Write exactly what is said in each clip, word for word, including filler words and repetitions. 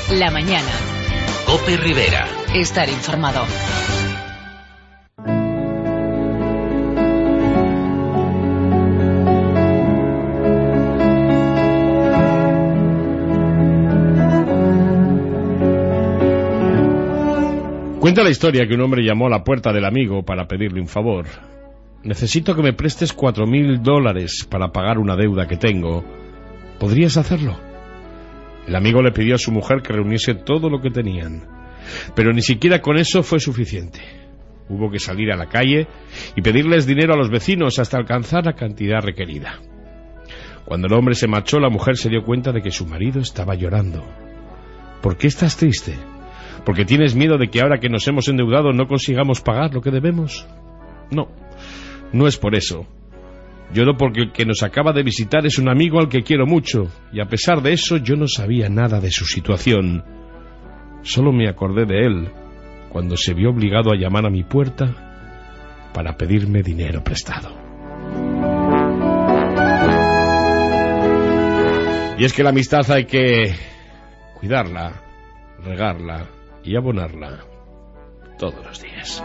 La mañana. COPE Rivera. Estar informado. Cuenta la historia que un hombre llamó a la puerta del amigo para pedirle un favor. Necesito que me prestes cuatro mil dólares para pagar una deuda que tengo. ¿Podrías hacerlo? El amigo le pidió a su mujer que reuniese todo lo que tenían, pero ni siquiera con eso fue suficiente. Hubo que salir a la calle y pedirles dinero a los vecinos hasta alcanzar la cantidad requerida. Cuando el hombre se marchó, la mujer se dio cuenta de que su marido estaba llorando. ¿Por qué estás triste? ¿Porque tienes miedo de que ahora que nos hemos endeudado no consigamos pagar lo que debemos? No, no es por eso. Lloro porque el que nos acaba de visitar es un amigo al que quiero mucho, y a pesar de eso yo no sabía nada de su situación. Solo me acordé de él cuando se vio obligado a llamar a mi puerta para pedirme dinero prestado. Y es que la amistad hay que cuidarla, regarla y abonarla todos los días.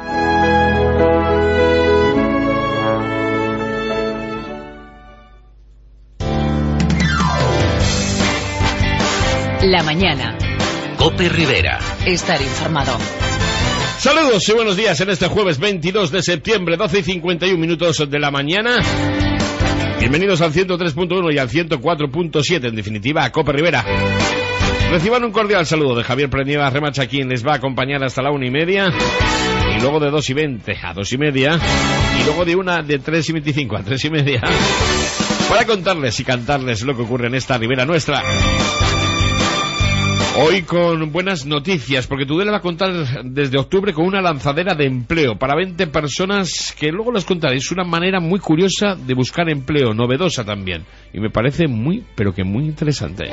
La mañana. COPE Rivera. Estar informado. Saludos y buenos días en este jueves veintidós de septiembre, doce y cincuenta y un minutos de la mañana. Bienvenidos al ciento tres punto uno y al ciento cuatro punto siete, en definitiva, a COPE Rivera. Reciban un cordial saludo de Javier Prenieva Remacha, quien les va a acompañar hasta la una y media, y luego de dos y veinte a dos y media, y luego de una de tres y veinticinco a tres y media, para contarles y cantarles lo que ocurre en esta Ribera nuestra. Hoy con buenas noticias, porque Tudela va a contar desde octubre con una lanzadera de empleo para veinte personas que luego les contaré. Es una manera muy curiosa de buscar empleo, novedosa también, y me parece muy, pero que muy interesante.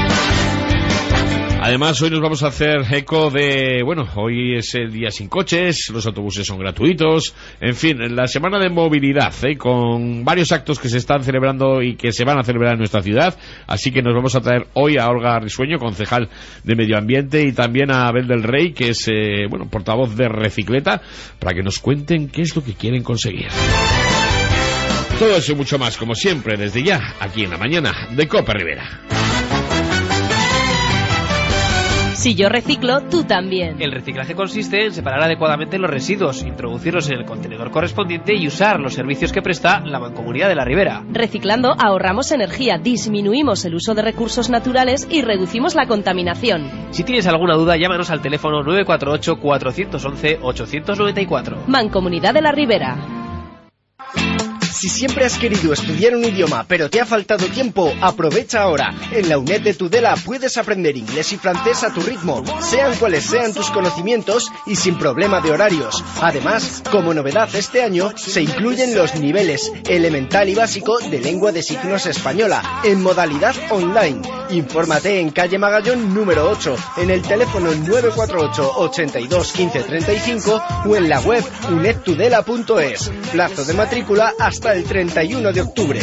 Además, hoy nos vamos a hacer eco de... Bueno, hoy es el día sin coches, los autobuses son gratuitos, en fin, la semana de movilidad, ¿eh? Con varios actos que se están celebrando y que se van a celebrar en nuestra ciudad, así que nos vamos a traer hoy a Olga Risueño, concejal de Medio Ambiente, y también a Abel del Rey, que es, eh, bueno, portavoz de Recicleta, para que nos cuenten qué es lo que quieren conseguir. Todo eso y mucho más, como siempre, desde ya, aquí en la mañana de COPE Rivera. Si yo reciclo, tú también. El reciclaje consiste en separar adecuadamente los residuos, introducirlos en el contenedor correspondiente y usar los servicios que presta la Mancomunidad de la Ribera. Reciclando ahorramos energía, disminuimos el uso de recursos naturales y reducimos la contaminación. Si tienes alguna duda, llámanos al teléfono nueve cuatro ocho, cuatro once, ocho nueve cuatro. Mancomunidad de la Ribera. Si siempre has querido estudiar un idioma, pero te ha faltado tiempo, aprovecha ahora. En la UNED de Tudela puedes aprender inglés y francés a tu ritmo, sean cuales sean tus conocimientos y sin problema de horarios. Además, como novedad este año, se incluyen los niveles elemental y básico de lengua de signos española, en modalidad online. Infórmate en calle Magallón número ocho, en el teléfono nueve cuatro ocho, ochenta y dos, quince treinta y cinco o en la web uned tudela punto es. Plazo de matrícula hasta el treinta y uno de octubre.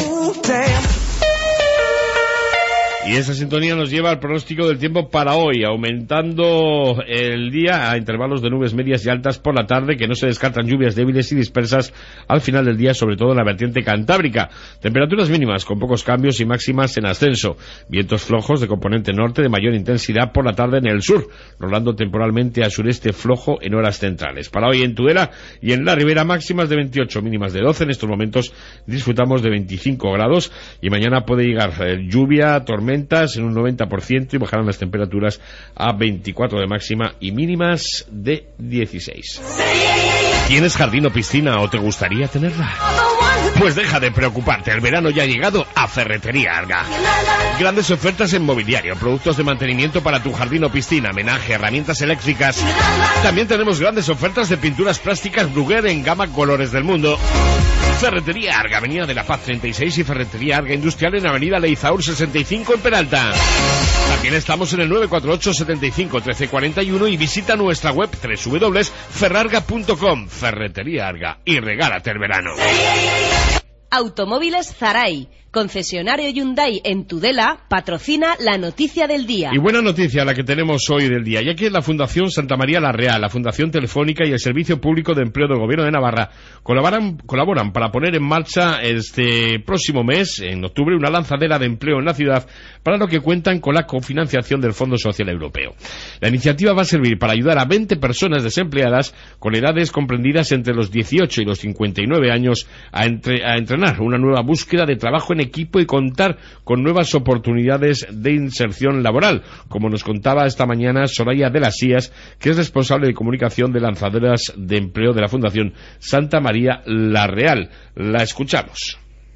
Y esa sintonía nos lleva al pronóstico del tiempo para hoy, aumentando el día a intervalos de nubes medias y altas por la tarde, que no se descartan lluvias débiles y dispersas al final del día, sobre todo en la vertiente cantábrica. Temperaturas mínimas con pocos cambios y máximas en ascenso. Vientos flojos de componente norte de mayor intensidad por la tarde en el sur, rolando temporalmente a sureste flojo en horas centrales. Para hoy en Tudela y en la Ribera, máximas de veintiocho, mínimas de doce. En estos momentos disfrutamos de veinticinco grados y mañana puede llegar eh, lluvia, tormenta en un noventa por ciento y bajarán las temperaturas a veinticuatro de máxima y mínimas de dieciséis. ¿Tienes jardín o piscina o te gustaría tenerla? Pues deja de preocuparte, el verano ya ha llegado a Ferretería Arga. Grandes ofertas en mobiliario, productos de mantenimiento para tu jardín o piscina, menaje, herramientas eléctricas. También tenemos grandes ofertas de pinturas plásticas Bruguer en gama colores del mundo. Ferretería Arga, Avenida de la Paz treinta y seis y Ferretería Arga Industrial en Avenida Leizaur sesenta y cinco en Peralta. También estamos en el nueve cuatro ocho, setenta y cinco, trece cuarenta y uno y visita nuestra web doble u doble u doble u punto ferrarga punto com. Ferretería Arga, y regálate el verano. Automóviles Zaray, concesionario Hyundai en Tudela, patrocina la noticia del día. Y buena noticia la que tenemos hoy del día, ya que la Fundación Santa María la Real, la Fundación Telefónica y el Servicio Público de Empleo del Gobierno de Navarra colaboran, colaboran para poner en marcha este próximo mes, en octubre, una lanzadera de empleo en la ciudad, para lo que cuentan con la cofinanciación del Fondo Social Europeo. La iniciativa va a servir para ayudar a veinte personas desempleadas con edades comprendidas entre los dieciocho y los cincuenta y nueve años a, entre, a entrenar una nueva búsqueda de trabajo en equipo y contar con nuevas oportunidades de inserción laboral, como nos contaba esta mañana Soraya de las Sías, que es responsable de comunicación de lanzaderas de empleo de la Fundación Santa María la Real. La escuchamos.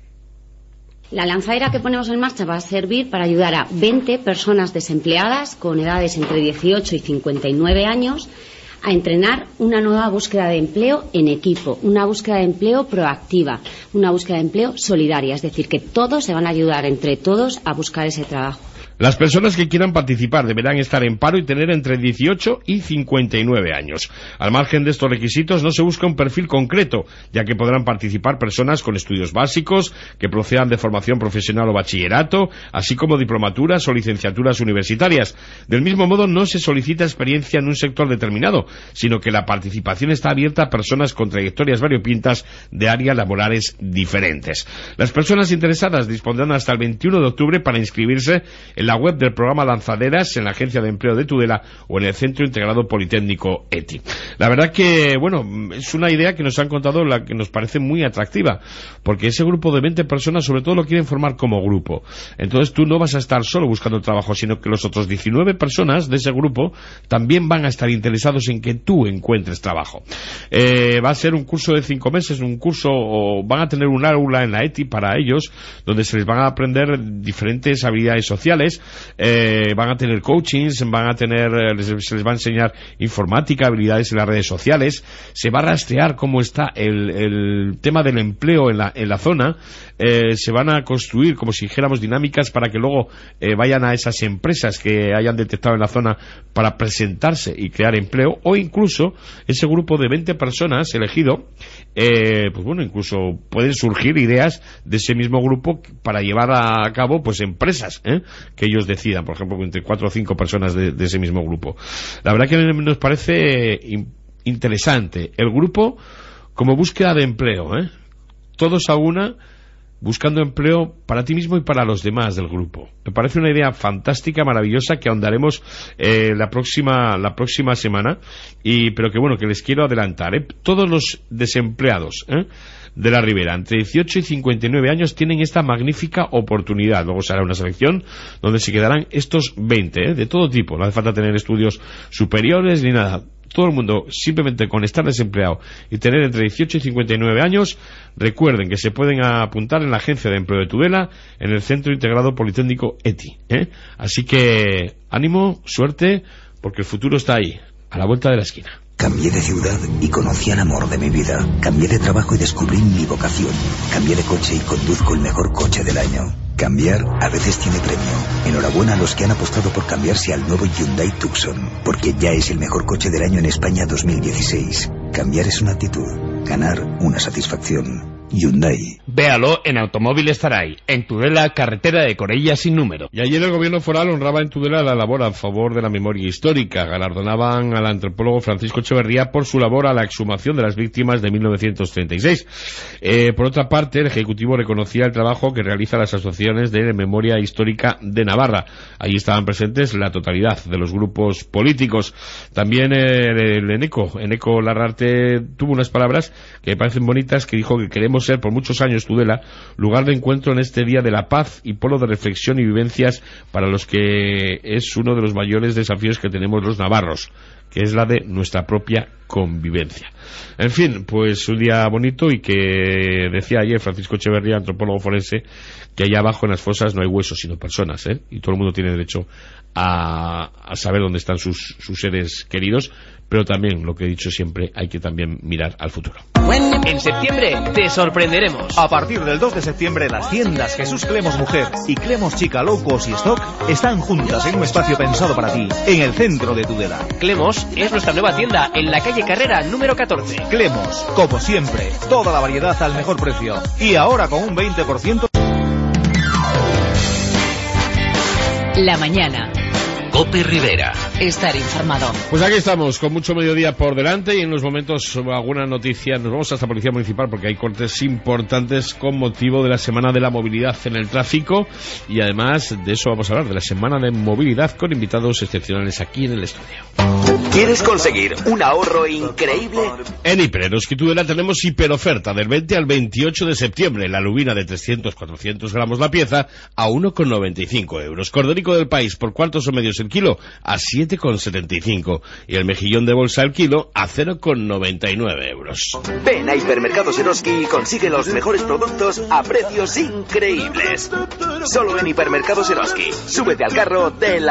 La lanzadera que ponemos en marcha va a servir para ayudar a veinte personas desempleadas con edades entre dieciocho y cincuenta y nueve años a entrenar una nueva búsqueda de empleo en equipo, una búsqueda de empleo proactiva, una búsqueda de empleo solidaria, es decir, que todos se van a ayudar entre todos a buscar ese trabajo. Las personas que quieran participar deberán estar en paro y tener entre dieciocho y cincuenta y nueve años. Al margen de estos requisitos no se busca un perfil concreto, ya que podrán participar personas con estudios básicos, que procedan de formación profesional o bachillerato, así como diplomaturas o licenciaturas universitarias. Del mismo modo, no se solicita experiencia en un sector determinado, sino que la participación está abierta a personas con trayectorias variopintas de áreas laborales diferentes. Las personas interesadas dispondrán hasta el veintiuno de octubre para inscribirse en la web del programa Lanzaderas, en la Agencia de Empleo de Tudela o en el Centro Integrado Politécnico E T I. La verdad que, bueno, es una idea que nos han contado, la que nos parece muy atractiva, porque ese grupo de veinte personas sobre todo lo quieren formar como grupo. Entonces tú no vas a estar solo buscando trabajo, sino que los otros diecinueve personas de ese grupo también van a estar interesados en que tú encuentres trabajo. Eh, va a ser un curso de cinco meses, un curso, o van a tener un aula en la E T I para ellos, donde se les van a aprender diferentes habilidades sociales. Eh, van a tener coachings, van a tener, les, se les va a enseñar informática, habilidades en las redes sociales, se va a rastrear cómo está el, el tema del empleo en la, en la zona, eh, se van a construir, como si dijéramos, dinámicas para que luego eh, vayan a esas empresas que hayan detectado en la zona para presentarse y crear empleo, o incluso ese grupo de veinte personas elegido, eh, pues bueno, incluso pueden surgir ideas de ese mismo grupo para llevar a cabo pues empresas, ¿eh? que ellos decidan, por ejemplo, entre cuatro o cinco personas de, de ese mismo grupo. La verdad que nos parece in, interesante el grupo como búsqueda de empleo, ¿eh? Todos a una, buscando empleo para ti mismo y para los demás del grupo. Me parece una idea fantástica, maravillosa, que ahondaremos eh, la próxima la próxima semana, y pero que bueno, que les quiero adelantar, ¿eh? Todos los desempleados, ¿eh? de la Ribera, entre dieciocho y cincuenta y nueve años, tienen esta magnífica oportunidad. Luego se hará una selección donde se quedarán estos veinte, ¿eh? de todo tipo. No hace falta tener estudios superiores ni nada. Todo el mundo, simplemente con estar desempleado y tener entre dieciocho y cincuenta y nueve años, recuerden que se pueden apuntar en la Agencia de Empleo de Tudela, en el Centro Integrado Politécnico E T I. ¿eh? Así que ánimo, suerte, porque el futuro está ahí, a la vuelta de la esquina. Cambié de ciudad y conocí al amor de mi vida. Cambié de trabajo y descubrí mi vocación. Cambié de coche y conduzco el mejor coche del año. Cambiar a veces tiene premio. Enhorabuena a los que han apostado por cambiarse al nuevo Hyundai Tucson, porque ya es el mejor coche del año en España dos mil dieciséis. Cambiar es una actitud, ganar una satisfacción. Hyundai. Véalo en Automóviles Zaray, en Tudela, carretera de Corella sin número. Y ayer el gobierno foral honraba en Tudela la labor a favor de la memoria histórica. Galardonaban al antropólogo Francisco Echeverría por su labor a la exhumación de las víctimas de mil novecientos treinta y seis. Eh, por otra parte, el Ejecutivo reconocía el trabajo que realizan las asociaciones de memoria histórica de Navarra. Allí estaban presentes la totalidad de los grupos políticos. También eh, el Eneco, Eneco Larrarte, tuvo unas palabras que me parecen bonitas, que dijo que queremos ser por muchos años Tudela lugar de encuentro en este día de la paz y polo de reflexión y vivencias para los que es uno de los mayores desafíos que tenemos los navarros, que es la de nuestra propia convivencia. En fin, pues un día bonito, y que decía ayer Francisco Echeverría, antropólogo forense, que allá abajo en las fosas no hay huesos sino personas, ¿eh? y todo el mundo tiene derecho a, a saber dónde están sus, sus seres queridos, pero también, lo que he dicho siempre, hay que también mirar al futuro. En septiembre te sorprenderemos. A partir del dos de septiembre, las tiendas Jesús Clemos Mujer y Clemos Chica Low Cost y Stock están juntas en un espacio pensado para ti, en el centro de Tudela. Clemos es nuestra nueva tienda en la calle calle Carrera, número catorce. Clemos, como siempre, toda la variedad al mejor precio. Y ahora con un veinte por ciento. La mañana. Cope Rivera. Estar informado. Pues aquí estamos, con mucho mediodía por delante y en unos momentos alguna noticia. Nos vamos hasta Policía Municipal porque hay cortes importantes con motivo de la Semana de la Movilidad en el Tráfico y además de eso vamos a hablar, de la Semana de Movilidad con invitados excepcionales aquí en el estudio. ¿Quieres conseguir un ahorro increíble? En Hiper Eroski Tudela tenemos hiperoferta del veinte al veintiocho de septiembre. La lubina de trescientos a cuatrocientos gramos la pieza a uno con noventa y cinco euros. Corderico del País por cuartos o medios el kilo a siete con setenta y cinco. Y el mejillón de bolsa el kilo a cero con noventa y nueve euros. Ven a Hipermercados Eroski y consigue los mejores productos a precios increíbles. Solo en Hipermercados Eroski. Súbete al carro del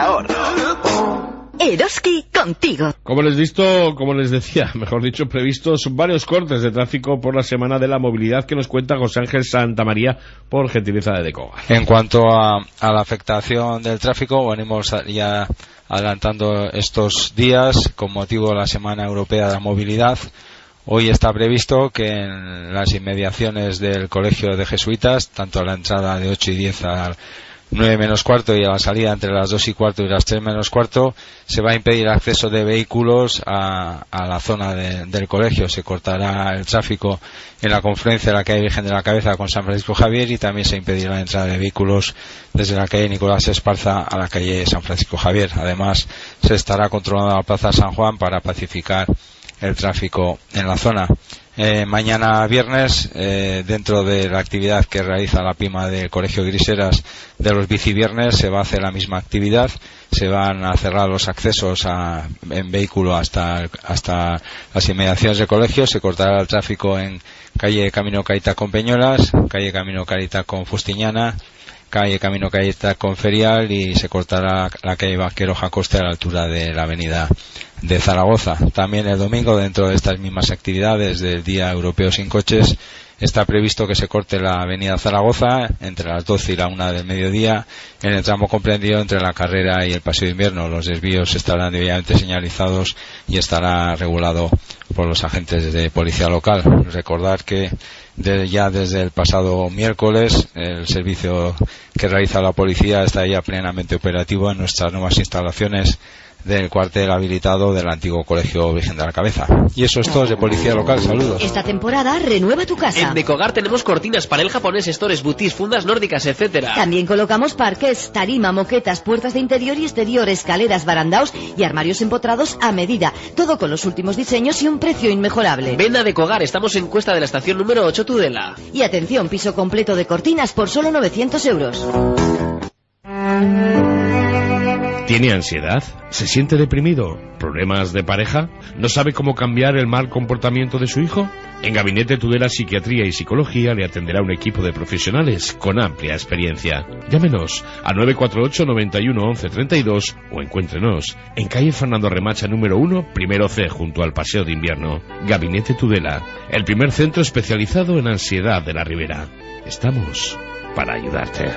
ahorro. Eroski contigo. Como les visto, como les decía, mejor dicho, previstos varios cortes de tráfico por la Semana de la Movilidad que nos cuenta José Ángel Santamaría por gentileza de Decoga. En cuanto a, a la afectación del tráfico, venimos ya adelantando estos días con motivo de la Semana Europea de la Movilidad. Hoy está previsto que en las inmediaciones del Colegio de Jesuitas, tanto a la entrada de ocho y diez al nueve menos cuarto y a la salida entre las dos y cuarto y las tres menos cuarto, se va a impedir acceso de vehículos a, a la zona de, del colegio. Se cortará el tráfico en la confluencia de la calle Virgen de la Cabeza con San Francisco Javier y también se impedirá la entrada de vehículos desde la calle Nicolás Esparza a la calle San Francisco Javier. Además, se estará controlando la Plaza San Juan para pacificar el tráfico en la zona. Eh, mañana viernes, eh, dentro de la actividad que realiza la PIMA del Colegio Griseras de los biciviernes, se va a hacer la misma actividad. Se van a cerrar los accesos a, en vehículo hasta, hasta las inmediaciones del colegio. Se cortará el tráfico en calle Camino Carita con Peñolas, calle Camino Carita con Fustiñana, calle Camino Carita con Ferial y se cortará la calle Vaquero Jacoste a la altura de la avenida de Zaragoza. También el domingo, dentro de estas mismas actividades del Día Europeo Sin Coches, está previsto que se corte la avenida Zaragoza entre las doce y la una del mediodía en el tramo comprendido entre la carrera y el Paseo de Invierno. Los desvíos estarán debidamente señalizados y estará regulado por los agentes de policía local. Recordar que de, ya desde el pasado miércoles el servicio que realiza la policía está ya plenamente operativo en nuestras nuevas instalaciones del cuartel habilitado del antiguo Colegio Virgen de la Cabeza. Y eso es todo de policía local. Saludos. Esta temporada renueva tu casa. En Decogar tenemos cortinas, panel japonés, stores, boutis, fundas nórdicas, etcétera. También colocamos parqués, tarima, moquetas, puertas de interior y exterior, escaleras, barandaos y armarios empotrados a medida. Todo con los últimos diseños y un precio inmejorable. Ven a Decogar, estamos en Cuesta de la Estación número ocho, Tudela. Y atención, piso completo de cortinas por solo novecientos euros. ¿Tiene ansiedad? ¿Se siente deprimido? ¿Problemas de pareja? ¿No sabe cómo cambiar el mal comportamiento de su hijo? En Gabinete Tudela Psiquiatría y Psicología le atenderá un equipo de profesionales con amplia experiencia. Llámenos a nueve cuatro ocho, noventa y uno, once, treinta y dos o encuéntrenos en calle Fernando Remacha número uno, primero C, junto al Paseo de Invierno. Gabinete Tudela, el primer centro especializado en ansiedad de la Ribera. Estamos para ayudarte.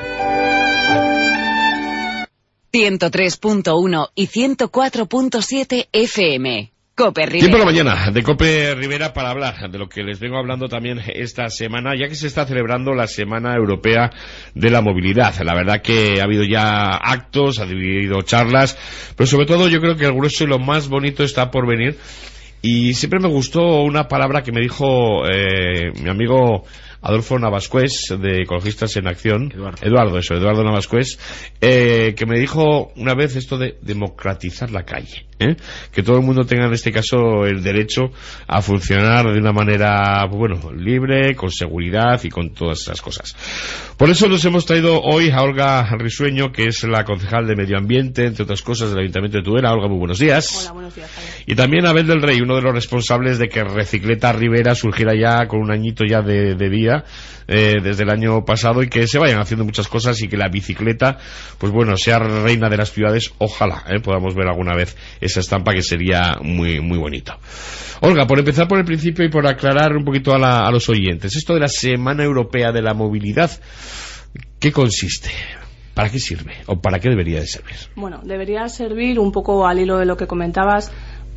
ciento tres punto uno y ciento cuatro punto siete F M. Cope Rivera. Tiempo de la mañana de Cope Rivera para hablar de lo que les vengo hablando también esta semana, ya que se está celebrando la Semana Europea de la Movilidad. La verdad que ha habido ya actos, ha habido charlas, pero sobre todo yo creo que el grueso y lo más bonito está por venir. Y siempre me gustó una palabra que me dijo eh, mi amigo Adolfo Navascués, de Ecologistas en Acción. Eduardo, Eduardo eso, Eduardo Navascués, eh, que me dijo una vez esto de democratizar la calle, ¿eh? Que todo el mundo tenga en este caso el derecho a funcionar de una manera, bueno, libre, con seguridad y con todas esas cosas. Por eso nos hemos traído hoy a Olga Risueño, que es la concejal de Medio Ambiente, entre otras cosas, del Ayuntamiento de Tudela. Olga, muy buenos días. Hola, buenos días, Javier. Y también Abel del Rey, uno de los responsables de que Recicleta Rivera surgiera ya con un añito ya de, de vida, eh, desde el año pasado, y que se vayan haciendo muchas cosas y que la bicicleta, pues bueno, sea reina de las ciudades. Ojalá eh, podamos ver alguna vez esa estampa, que sería muy muy bonito. Olga, por empezar por el principio y por aclarar un poquito a, la, a los oyentes, esto de la Semana Europea de la Movilidad, ¿qué consiste? ¿Para qué sirve? ¿O para qué debería de servir? Bueno, debería servir un poco al hilo de lo que comentabas,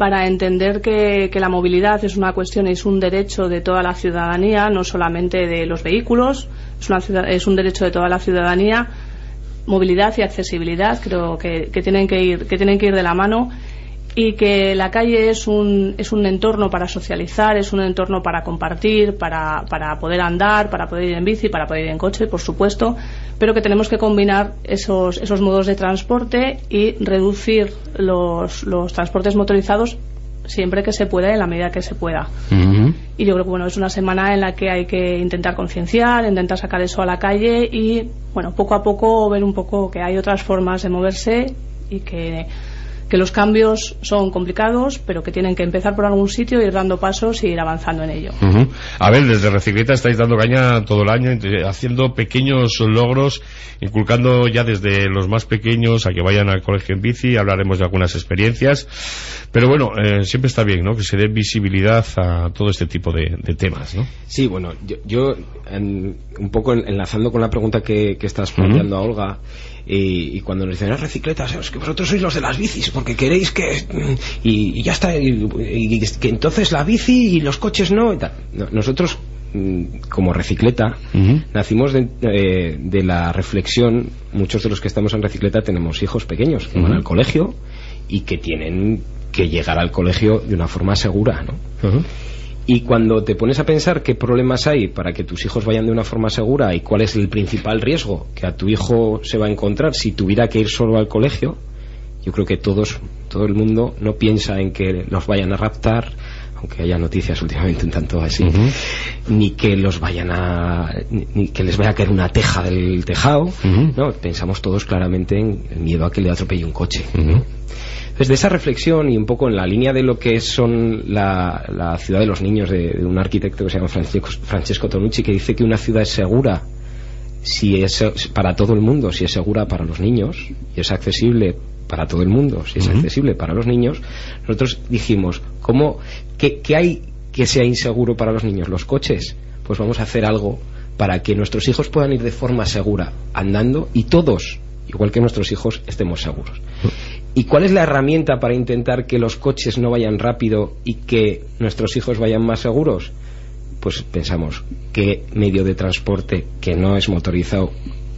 para entender que, que la movilidad es una cuestión, es un derecho de toda la ciudadanía, no solamente de los vehículos, es, una ciudad, es un derecho de toda la ciudadanía. Movilidad y accesibilidad creo que, que tienen que ir que tienen que ir de la mano, y que la calle es un es un entorno para socializar, es un entorno para compartir, para, para poder andar, para poder ir en bici, para poder ir en coche, por supuesto, pero que tenemos que combinar esos esos modos de transporte y reducir los, los transportes motorizados siempre que se pueda, en la medida que se pueda. Uh-huh. Y yo creo que bueno, es una semana en la que hay que intentar concienciar, intentar sacar eso a la calle y bueno, poco a poco ver un poco que hay otras formas de moverse y que que los cambios son complicados, pero que tienen que empezar por algún sitio, ir dando pasos y ir avanzando en ello. Uh-huh. A ver, desde Recicleta estáis dando caña todo el año, haciendo pequeños logros, inculcando ya desde los más pequeños a que vayan al colegio en bici. Hablaremos de algunas experiencias, pero bueno, eh, siempre está bien, ¿no?, que se dé visibilidad a todo este tipo de, de temas, ¿no? Sí, bueno, yo, yo en, un poco enlazando con la pregunta que, que estás planteando uh-huh. a Olga, y, y cuando nos dicen, ah, Recicletas, es que vosotros sois los de las bicis, porque queréis que... y, y ya está, y, y que entonces la bici y los coches no, y tal. No, nosotros, como Recicleta, uh-huh. nacimos de, eh, de la reflexión. Muchos de los que estamos en Recicleta tenemos hijos pequeños que uh-huh. van al colegio y que tienen que llegar al colegio de una forma segura, ¿no? Uh-huh. Y cuando te pones a pensar qué problemas hay para que tus hijos vayan de una forma segura y cuál es el principal riesgo que a tu hijo se va a encontrar si tuviera que ir solo al colegio, yo creo que todos, todo el mundo no piensa en que los vayan a raptar, aunque haya noticias últimamente un tanto así, uh-huh. ni que los vayan a ni, ni que les vaya a caer una teja del tejado, uh-huh. no, pensamos todos claramente en el miedo a que le atropelle un coche. Uh-huh. Desde esa reflexión y un poco en la línea de lo que son la, la ciudad de los niños de, de un arquitecto que se llama Francesco, Francesco Tonucci, que dice que una ciudad es segura si es para todo el mundo, si es segura para los niños, y es accesible para todo el mundo, si es uh-huh. accesible para los niños. Nosotros dijimos, ¿cómo, qué, qué hay que sea inseguro para los niños? ¿Los coches? Pues vamos a hacer algo para que nuestros hijos puedan ir de forma segura andando, y todos, igual que nuestros hijos, estemos seguros. Uh-huh. ¿Y cuál es la herramienta para intentar que los coches no vayan rápido y que nuestros hijos vayan más seguros? Pues pensamos, ¿qué medio de transporte que no es motorizado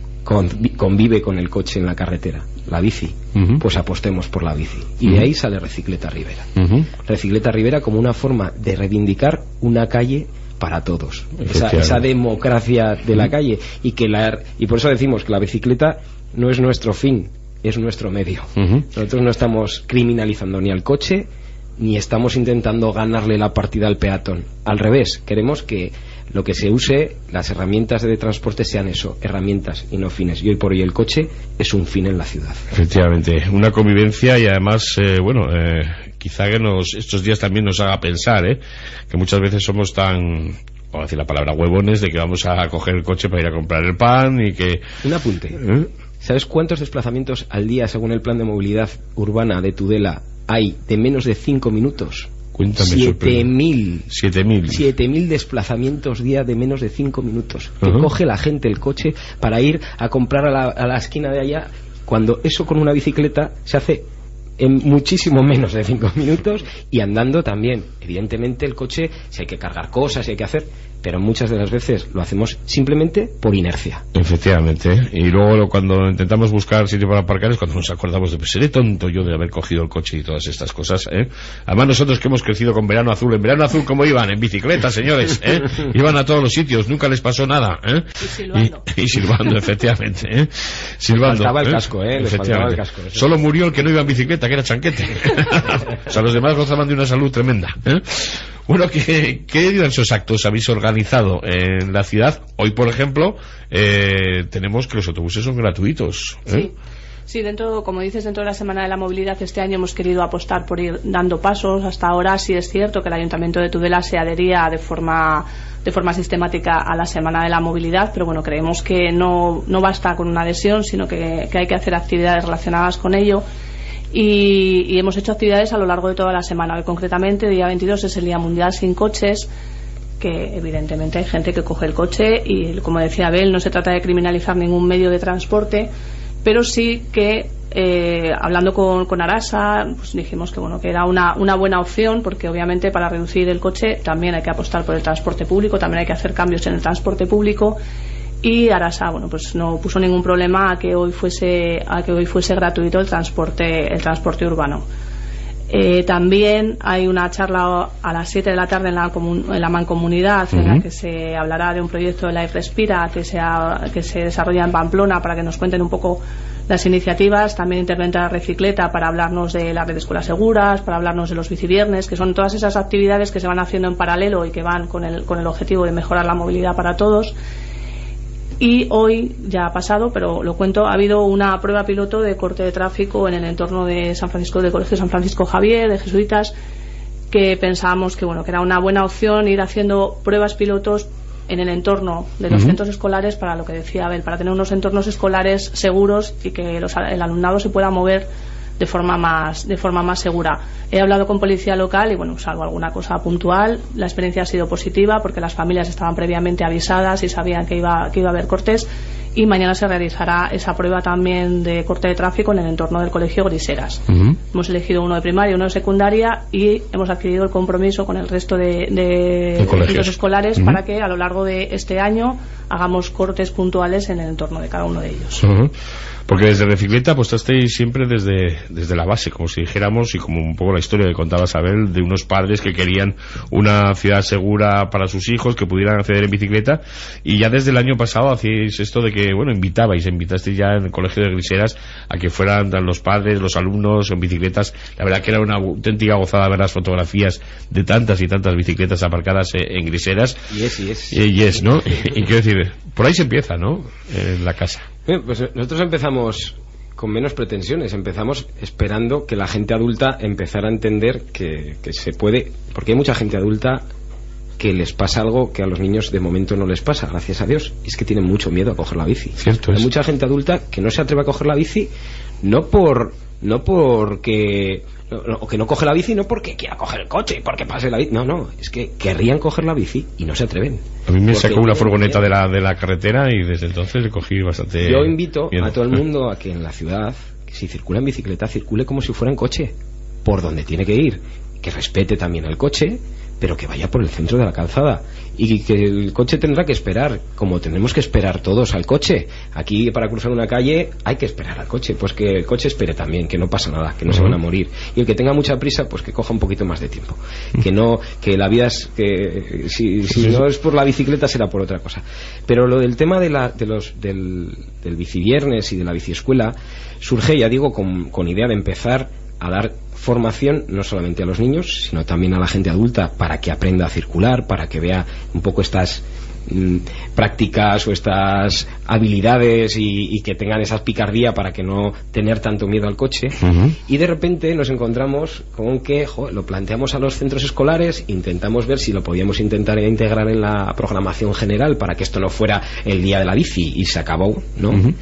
convive con el coche en la carretera? La bici. Uh-huh. Pues apostemos por la bici. Y uh-huh. de ahí sale Recicleta Rivera. Uh-huh. Recicleta Rivera como una forma de reivindicar una calle para todos, esa, esa democracia de la calle, y que la, y por eso decimos que la bicicleta no es nuestro fin, es nuestro medio. Uh-huh. Nosotros no estamos criminalizando ni al coche, ni estamos intentando ganarle la partida al peatón. Al revés, queremos que lo que se use, las herramientas de transporte sean eso, herramientas y no fines. Y hoy por hoy el coche es un fin en la ciudad. Efectivamente, una convivencia, y además, eh, bueno, eh, quizá que nos, estos días también nos haga pensar, eh, que muchas veces somos tan, vamos a decir la palabra, huevones, de que vamos a coger el coche para ir a comprar el pan y que... Un apunte. ¿Eh? ¿Sabes cuántos desplazamientos al día, según el plan de movilidad urbana de Tudela, hay de menos de cinco minutos? Cuéntame. Siete mil. Siete mil. Siete mil desplazamientos día de menos de cinco minutos. Que uh-huh. coge la gente el coche para ir a comprar a la, a la esquina de allá, cuando eso con una bicicleta se hace en muchísimo menos de cinco minutos, y andando también. Evidentemente el coche, si hay que cargar cosas, si hay que hacer, pero muchas de las veces lo hacemos simplemente por inercia. Efectivamente, y luego cuando intentamos buscar sitio para aparcar es cuando nos acordamos de, pues seré tonto yo de haber cogido el coche y todas estas cosas, ¿eh? Además nosotros que hemos crecido con Verano Azul, en Verano Azul ¿cómo iban? En bicicleta, señores, ¿eh? Iban a todos los sitios, nunca les pasó nada, ¿eh? Y silbando. Y, y silbando, efectivamente, ¿eh? Silbando. Les faltaba el casco, ¿eh? Les faltaba el casco. Solo murió el que no iba en bicicleta, que era Chanquete. O sea, los demás gozaban de una salud tremenda, ¿eh? Bueno, ¿qué, qué diversos actos habéis organizado en la ciudad? Hoy, por ejemplo, eh, tenemos que los autobuses son gratuitos, ¿eh? Sí. Sí, dentro, como dices, dentro de la Semana de la Movilidad este año hemos querido apostar por ir dando pasos. Hasta ahora sí es cierto que el Ayuntamiento de Tudela se adhería de forma de forma sistemática a la Semana de la Movilidad, pero bueno, creemos que no, no basta con una adhesión, sino que, que hay que hacer actividades relacionadas con ello. Y, y hemos hecho actividades a lo largo de toda la semana. Hoy concretamente, el día veintidós es el Día Mundial Sin Coches, que evidentemente hay gente que coge el coche y, como decía Abel, no se trata de criminalizar ningún medio de transporte, pero sí que eh, hablando con, con Arasa, pues dijimos que bueno que era una, una buena opción, porque obviamente para reducir el coche también hay que apostar por el transporte público, también hay que hacer cambios en el transporte público, y Arasa bueno pues no puso ningún problema a que hoy fuese a que hoy fuese gratuito el transporte el transporte urbano. Eh, también hay una charla a las siete de la tarde en la, en la Mancomunidad, uh-huh. en la que se hablará de un proyecto de Life Respira que se, ha, que se desarrolla en Pamplona, para que nos cuenten un poco las iniciativas. También intervendrá la Recicleta para hablarnos de la red de escuelas seguras, para hablarnos de los biciviernes, que son todas esas actividades que se van haciendo en paralelo y que van con el, con el objetivo de mejorar la movilidad para todos. Y hoy, ya ha pasado, pero lo cuento, ha habido una prueba piloto de corte de tráfico en el entorno de San Francisco, del Colegio San Francisco Javier, de Jesuitas, que pensábamos que bueno que era una buena opción ir haciendo pruebas pilotos en el entorno de los uh-huh. centros escolares, para lo que decía Abel, para tener unos entornos escolares seguros y que los, el alumnado se pueda mover de forma más de forma más segura. He hablado con policía local y bueno, salvo alguna cosa puntual, la experiencia ha sido positiva, porque las familias estaban previamente avisadas y sabían que iba que iba a haber cortes, y mañana se realizará esa prueba también de corte de tráfico en el entorno del Colegio Griseras. Uh-huh. Hemos elegido uno de primaria y uno de secundaria, y hemos adquirido el compromiso con el resto de, de centros escolares uh-huh. para que a lo largo de este año hagamos cortes puntuales en el entorno de cada uno de ellos. Uh-huh. Porque desde Recicleta apostasteis siempre desde, desde la base, como si dijéramos, y como un poco la historia que contaba Isabel, de unos padres que querían una ciudad segura para sus hijos, que pudieran acceder en bicicleta, y ya desde el año pasado hacíais esto de que, bueno, invitabais, invitasteis ya en el Colegio de Griseras a que fueran los padres, los alumnos en bicicletas. La verdad que era una auténtica gozada ver las fotografías de tantas y tantas bicicletas aparcadas en Griseras. Y es, y es. Y es, ¿no? Y quiero decir, por ahí se empieza, ¿no? En la casa. Bien, pues nosotros empezamos con menos pretensiones, empezamos esperando que la gente adulta empezara a entender que, que se puede, porque hay mucha gente adulta que les pasa algo que a los niños de momento no les pasa, gracias a Dios, y es que tienen mucho miedo a coger la bici. Cierto es. Hay mucha gente adulta que no se atreve a coger la bici, no por no porque o que no coge la bici no porque quiera coger el coche, porque pase la bici, no, no, es que querrían coger la bici y no se atreven. A mí me sacó una furgoneta de la, de la carretera y desde entonces le cogí bastante. Yo invito miedo. a todo el mundo a que en la ciudad, que si circula en bicicleta, circule como si fuera en coche, por donde tiene que ir, que respete también al coche, pero que vaya por el centro de la calzada, y que el coche tendrá que esperar, como tenemos que esperar todos al coche. Aquí para cruzar una calle hay que esperar al coche, pues que el coche espere también, que no pasa nada, que no uh-huh. se van a morir, y el que tenga mucha prisa pues que coja un poquito más de tiempo, que no, que la vida es que si, si no es por la bicicleta será por otra cosa. Pero lo del tema de, la, de los del, del biciviernes y de la biciescuela surge, ya digo, con, con idea de empezar a dar formación no solamente a los niños, sino también a la gente adulta, para que aprenda a circular, para que vea un poco estas mm, prácticas o estas habilidades y, y que tengan esa picardía para que no tener tanto miedo al coche. Uh-huh. Y de repente nos encontramos con que jo, lo planteamos a los centros escolares, intentamos ver si lo podíamos intentar integrar en la programación general para que esto no fuera el día de la bici y se acabó, ¿no? Uh-huh.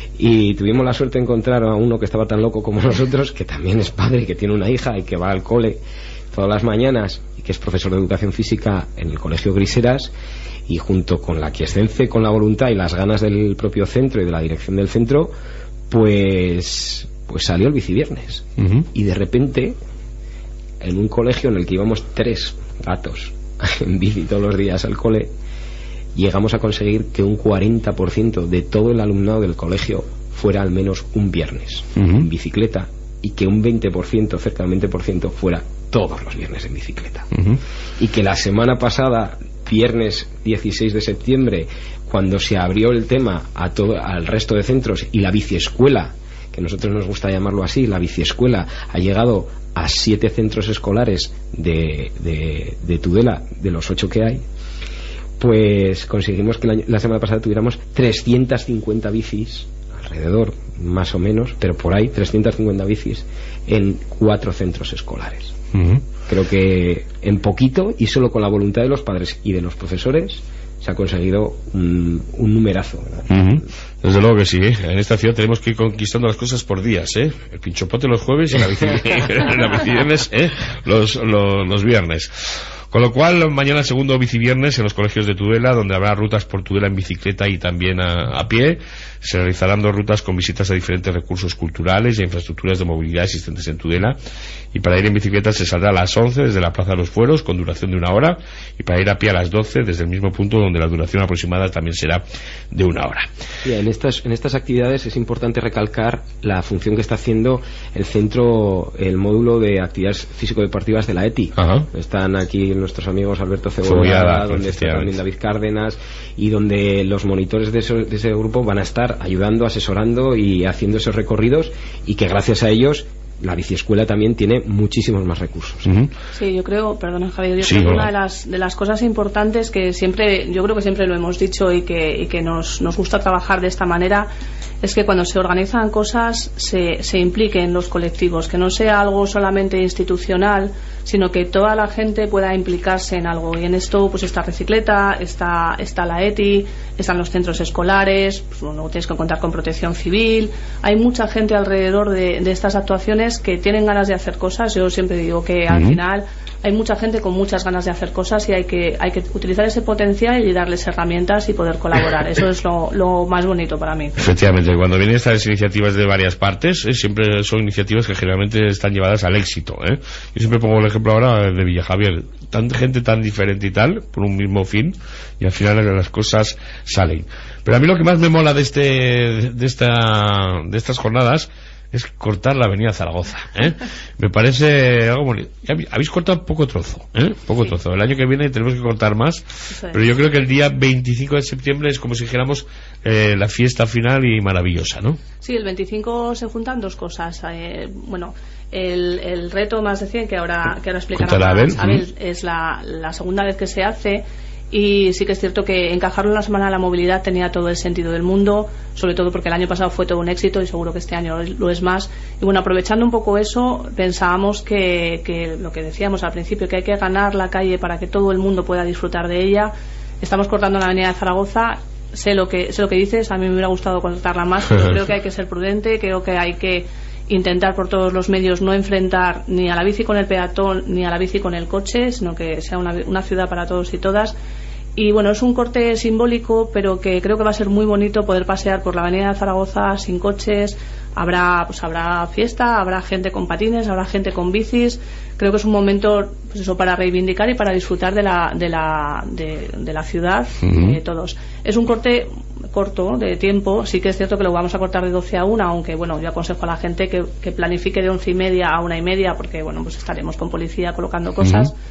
Y tuvimos la suerte de encontrar a uno que estaba tan loco como nosotros, que también es padre, que tiene una hija y que va al cole todas las mañanas y que es profesor de educación física en el Colegio Griseras, y junto con la aquiescencia, con la voluntad y las ganas del propio centro y de la dirección del centro, pues pues salió el biciviernes. Uh-huh. Y de repente, en un colegio en el que íbamos tres gatos en bici todos los días al cole, llegamos a conseguir que un cuarenta por ciento de todo el alumnado del colegio fuera al menos un viernes uh-huh. en bicicleta, y que un veinte por ciento, cerca del veinte por ciento, fuera todos los viernes en bicicleta. Uh-huh. Y que la semana pasada, viernes dieciséis de septiembre, cuando se abrió el tema a todo, al resto de centros, y la biciescuela, que a nosotros nos gusta llamarlo así, la biciescuela ha llegado a siete centros escolares de, de, de Tudela, de los ocho que hay, pues conseguimos que la, la semana pasada tuviéramos trescientas cincuenta bicis, alrededor, más o menos, pero por ahí, trescientas cincuenta bicis en cuatro centros escolares. Uh-huh. Creo que en poquito, y solo con la voluntad de los padres y de los profesores, se ha conseguido un, un numerazo. Uh-huh. Desde luego que sí, ¿eh? En esta ciudad tenemos que ir conquistando las cosas por días, ¿eh? El pinchopote los jueves y la bici, la bici viernes, ¿eh? los, los, los viernes. Con lo cual, mañana segundo biciviernes en los colegios de Tudela, donde habrá rutas por Tudela en bicicleta y también a, a pie. Se realizarán dos rutas con visitas a diferentes recursos culturales y a infraestructuras de movilidad existentes en Tudela. Y para ir en bicicleta se saldrá a las once desde la Plaza de los Fueros, con duración de una hora, y para ir a pie a las doce desde el mismo punto, donde la duración aproximada también será de una hora. Sí, en estas, en estas actividades es importante recalcar la función que está haciendo el centro, el módulo de actividades físico-deportivas de la E T I. Ajá. Están aquí nuestros amigos Alberto Cebollada, donde está también David Cárdenas, y donde los monitores de, eso, de ese grupo van a estar ayudando, asesorando y haciendo esos recorridos, y que gracias a ellos la biciescuela también tiene muchísimos más recursos. Uh-huh. Sí, yo creo, perdona Javier, yo sí, creo que hola. una de las, de las cosas importantes que siempre, yo creo que siempre lo hemos dicho y que, y que nos, nos gusta trabajar de esta manera, es que cuando se organizan cosas se, se impliquen los colectivos, que no sea algo solamente institucional, sino que toda la gente pueda implicarse en algo. Y en esto pues está Recicleta, está, está la E T I, están los centros escolares, pues, bueno, tienes que contar con Protección Civil. Hay mucha gente alrededor de, de estas actuaciones que tienen ganas de hacer cosas. Yo siempre digo que al Uh-huh. final hay mucha gente con muchas ganas de hacer cosas y hay que, hay que utilizar ese potencial y darles herramientas y poder colaborar. Eso es lo, lo más bonito para mí. Efectivamente, cuando vienen estas iniciativas de varias partes, eh, siempre son iniciativas que generalmente están llevadas al éxito, ¿eh? Yo siempre pongo el ejemplo ahora de Villajavier, tanta gente tan diferente y tal, por un mismo fin, y al final las cosas salen. Pero a mí lo que más me mola de este de esta de estas jornadas es cortar la avenida Zaragoza, ¿eh? Me parece algo bonito. Habéis cortado poco trozo, ¿eh? Poco sí. trozo. El año que viene tenemos que cortar más, es. Pero yo creo que el día veinticinco de septiembre es como si dijéramos eh, la fiesta final y maravillosa, ¿no? Sí, el veinticinco se juntan dos cosas. Eh, bueno, el, el reto más de cien, que ahora, que ahora explicará Abel, Abel ¿Mm? es la, la segunda vez que se hace. Y sí que es cierto que encajarlo en la Semana de la Movilidad tenía todo el sentido del mundo, sobre todo porque el año pasado fue todo un éxito y seguro que este año lo es más. Y bueno, aprovechando un poco eso, pensábamos que, que lo que decíamos al principio, que hay que ganar la calle para que todo el mundo pueda disfrutar de ella. Estamos cortando la avenida de Zaragoza. Sé lo que, sé lo que dices, a mí me hubiera gustado cortarla más, pero creo que hay que ser prudente, creo que hay que intentar por todos los medios no enfrentar ni a la bici con el peatón ni a la bici con el coche, sino que sea una, una ciudad para todos y todas. Y bueno, es un corte simbólico, pero que creo que va a ser muy bonito poder pasear por la avenida de Zaragoza sin coches. Habrá, pues habrá fiesta, habrá gente con patines, habrá gente con bicis. Creo que es un momento, pues eso, para reivindicar y para disfrutar de la, de la, de, de la ciudad, uh-huh. de todos. Es un corte corto de tiempo, sí que es cierto que lo vamos a cortar de doce a una, aunque bueno, yo aconsejo a la gente que, que planifique de once y media a una y media, porque bueno, pues estaremos con policía colocando cosas. Uh-huh.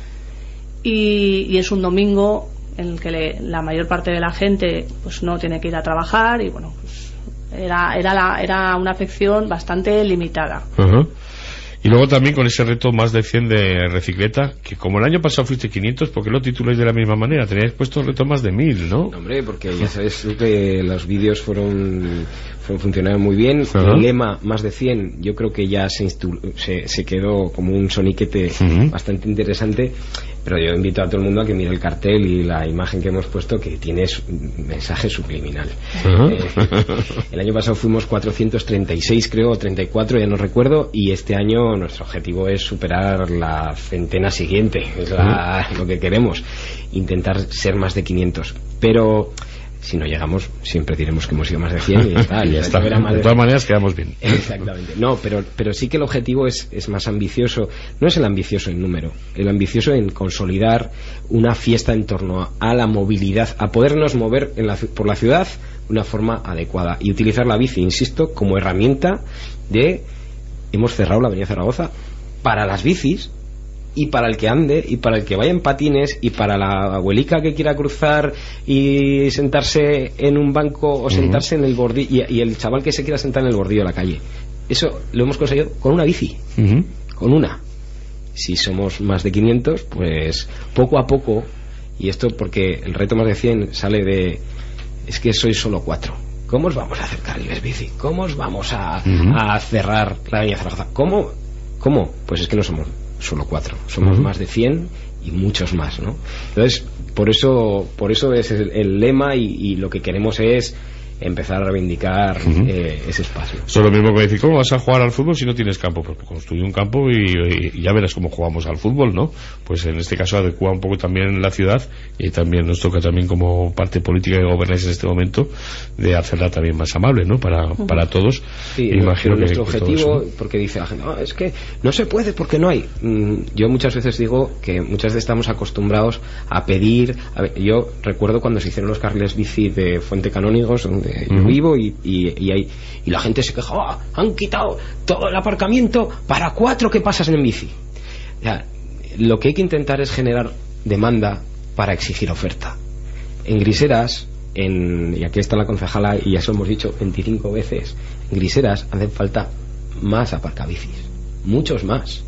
y, y es un domingo en el que le, la mayor parte de la gente pues no tiene que ir a trabajar y bueno, pues era, era, la, era una afección bastante limitada. Uh-huh. Y luego también con ese reto más de cien de Recicleta, que como el año pasado fuiste quinientos, ¿por qué lo tituláis de la misma manera? Teníais puesto el reto más de mil, ¿no? No, hombre, porque ya sabes que los vídeos fueron, fueron funcionaron muy bien. Uh-huh. El lema más de cien, yo creo que ya se, instu- se, se quedó como un soniquete uh-huh. bastante interesante. Pero yo invito a todo el mundo a que mire el cartel y la imagen que hemos puesto, que tiene un mensaje subliminal. Uh-huh. Eh, el año pasado fuimos cuatrocientos treinta y seis, creo, o treinta y cuatro, ya no recuerdo, y este año nuestro objetivo es superar la centena siguiente, es la, uh-huh. lo que queremos, intentar ser más de quinientos. Pero si no llegamos, siempre diremos que hemos sido más de cien y ya está. ya está. De, de todas maneras quedamos bien. Exactamente. No, pero, pero sí que el objetivo es, es más ambicioso. No es el ambicioso en número, el ambicioso en consolidar una fiesta en torno a, a la movilidad, a podernos mover en la, por la ciudad de una forma adecuada y utilizar la bici, insisto, como herramienta de... Hemos cerrado la avenida Zaragoza para las bicis y para el que ande y para el que vaya en patines y para la abuelica que quiera cruzar y sentarse en un banco o sentarse uh-huh. en el bordillo y, y el chaval que se quiera sentar en el bordillo de la calle. Eso lo hemos conseguido con una bici, uh-huh. con una. Si somos más de quinientos, pues poco a poco, y esto porque el reto más de cien sale de es que sois solo cuatro. ¿Cómo os vamos a hacer carriles bici? ¿Cómo os vamos a, uh-huh. a cerrar la avenida Zaragoza? ¿Cómo? ¿Cómo? Pues es que no somos solo cuatro, somos uh-huh. más de cien y muchos más, ¿no? Entonces, por eso por eso es el, el lema y, y lo que queremos es empezar a reivindicar uh-huh. eh, ese espacio. Eso es lo mismo que decir, ¿cómo vas a jugar al fútbol si no tienes campo? Pues construye un campo y, y ya verás cómo jugamos al fútbol, ¿no? Pues en este caso adecua un poco también la ciudad, y también nos toca también como parte política que gobernáis en este momento de hacerla también más amable, ¿no? Para, uh-huh. para todos. Sí, y imagino que nuestro que objetivo, eso, porque dice la gente, no, es que no se puede porque no hay. Mm, yo muchas veces digo que muchas veces estamos acostumbrados a pedir. A ver, yo recuerdo cuando se hicieron los carriles bici de Fuente Canónigos, donde uh-huh. yo vivo, y, y, y, hay, y la gente se quejaba, oh, han quitado todo el aparcamiento para cuatro que pasas en bici. O sea, lo que hay que intentar es generar demanda para exigir oferta. En Griseras, en, y aquí está la concejala y ya se lo hemos dicho veinticinco veces, en Griseras hacen falta más aparcabicis, muchos más,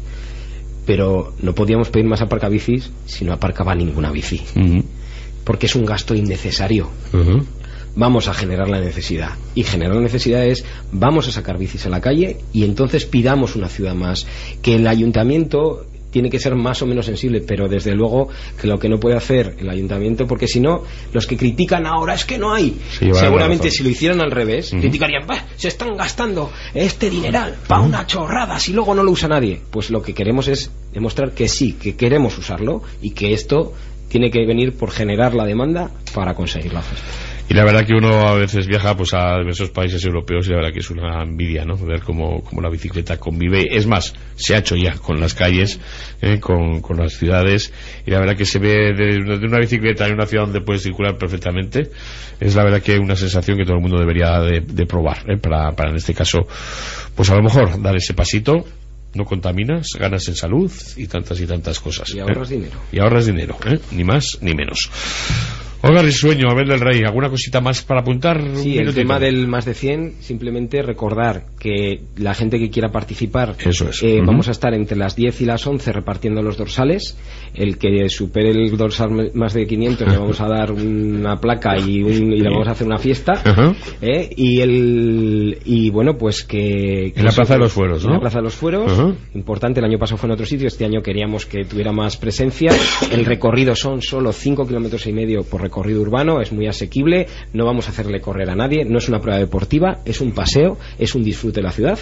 pero no podíamos pedir más aparcabicis si no aparcaba ninguna bici, uh-huh. porque es un gasto innecesario. Uh-huh. Vamos a generar la necesidad, y generar la necesidad es vamos a sacar bicis a la calle, y entonces pidamos una ciudad más, que el ayuntamiento tiene que ser más o menos sensible, pero desde luego que lo que no puede hacer el ayuntamiento, porque si no, los que critican ahora es que no hay, seguramente si lo hicieran al revés, uh-huh. criticarían, bah, se están gastando este dineral para uh-huh. una chorrada si luego no lo usa nadie. Pues lo que queremos es demostrar que sí, que queremos usarlo, y que esto tiene que venir por generar la demanda para conseguir la oferta. Y la verdad que uno a veces viaja pues a diversos países europeos, y la verdad que es una envidia, ¿no? Ver cómo, cómo la bicicleta convive. Es más, se ha hecho ya con las calles, eh, con, con las ciudades, y la verdad que se ve de, de una bicicleta en una ciudad donde puedes circular perfectamente. Es la verdad que una sensación que todo el mundo debería de, de probar, ¿eh? para, para en este caso, pues a lo mejor dar ese pasito. No contaminas, ganas en salud y tantas y tantas cosas. Y ahorras ¿eh? dinero. Y ahorras dinero, ¿eh? Ni más ni menos. Olga Risueño, Abel del Rey, ¿alguna cosita más para apuntar? Sí, el tema del más de cien, simplemente recordar que la gente que quiera participar, eso es. eh, uh-huh. vamos a estar entre las diez y las once repartiendo los dorsales. El que supere el dorsal más de quinientos le vamos a dar una placa y, un, y le vamos a hacer una fiesta. Uh-huh. ¿eh? Y el y bueno, pues que... que en la Plaza de los Fueros, ¿no? En la Plaza de los Fueros, uh-huh. importante, el año pasado fue en otro sitio, este año queríamos que tuviera más presencia. El recorrido son solo cinco kilómetros y medio por recorrido urbano, es muy asequible, no vamos a hacerle correr a nadie, no es una prueba deportiva, es un paseo, es un disfrute de la ciudad,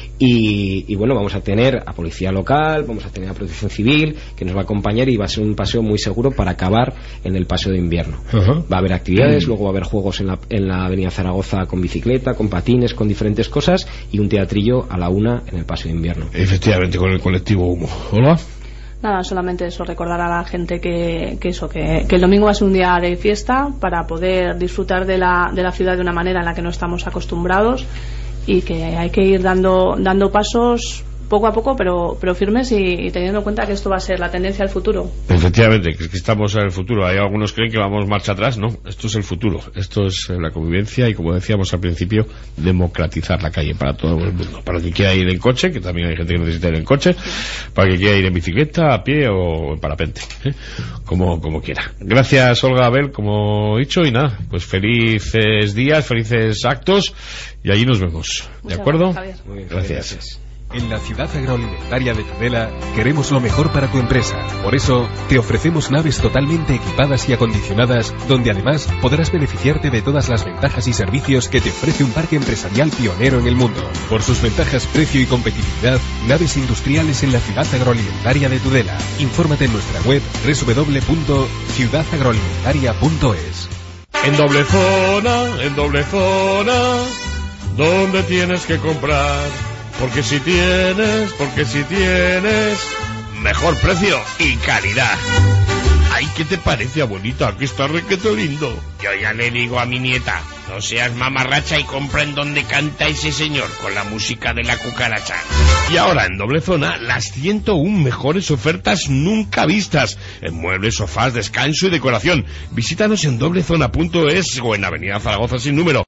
y, y bueno, vamos a tener a policía local, vamos a tener a protección civil que nos va a acompañar, y va a ser un paseo muy seguro para acabar en el paseo de invierno. Uh-huh. Va a haber actividades, mm. luego va a haber juegos en la, en la avenida Zaragoza con bicicleta, con patines, con diferentes cosas, y un teatrillo a la una en el paseo de invierno. Efectivamente, con el colectivo Humo. Hola. Nada, solamente eso, recordar a la gente que, que eso, que, que el domingo va a ser un día de fiesta para poder disfrutar de la, de la ciudad de una manera en la que no estamos acostumbrados, y que hay que ir dando, dando pasos poco a poco, pero, pero firmes, y, y teniendo en cuenta que esto va a ser la tendencia al futuro. Efectivamente, que estamos en el futuro. Hay algunos que creen que vamos marcha atrás. No, esto es el futuro, esto es la convivencia, y como decíamos al principio, democratizar la calle para todo el mundo, para el que quiera ir en coche, que también hay gente que necesita ir en coche, para el que quiera ir en bicicleta, a pie o en parapente, ¿eh? como, como quiera. Gracias, Olga, Abel, como he dicho, y nada, pues felices días, felices actos, y allí nos vemos. ¿De Muchas acuerdo? Gracias, Muy bien, gracias. gracias. En la ciudad agroalimentaria de Tudela queremos lo mejor para tu empresa. Por eso te ofrecemos naves totalmente equipadas y acondicionadas, donde además podrás beneficiarte de todas las ventajas y servicios que te ofrece un parque empresarial pionero en el mundo. Por sus ventajas, precio y competitividad, naves industriales en la ciudad agroalimentaria de Tudela. Infórmate en nuestra web doble u doble u doble u punto ciudad agroalimentaria punto es. En doble zona, en doble zona, ¿dónde tienes que comprar? Porque si tienes, porque si tienes mejor precio y calidad. Ay, ¿qué te parece, abuelita? Que está requete lindo. Yo ya le digo a mi nieta, no seas mamarracha y compra en donde canta ese señor, con la música de la cucaracha. Y ahora en doble zona, las ciento una mejores ofertas nunca vistas en muebles, sofás, descanso y decoración. Visítanos en doble zona punto es o en Avenida Zaragoza sin número.